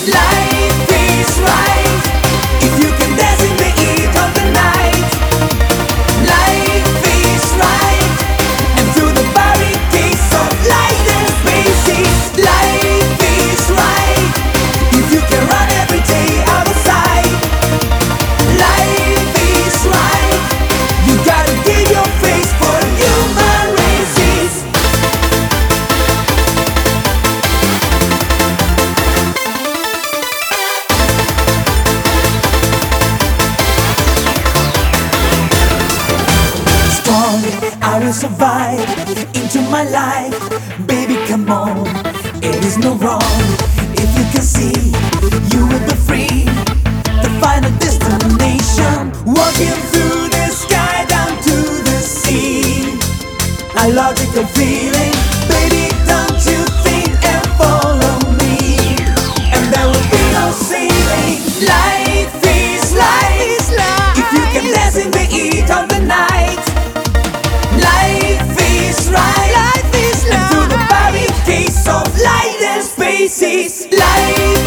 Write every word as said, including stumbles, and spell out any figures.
Life is right if you can dance in the heat of the night. Life is right, and through the barricades of light and spaces. Life is right if you can run every day outside. Life is right, you gotta give your face for human races. Strong, I will survive into my life. Baby, come on, it is no wrong. If you can see, you will be free to find a destination. Walking through the sky down to the sea. A logical feeling, baby, don't you think and follow me, and there will be no ceiling. Life is life if you can dance in the heat of the night. Life is right, life is and through the barricades of light and spaces. Life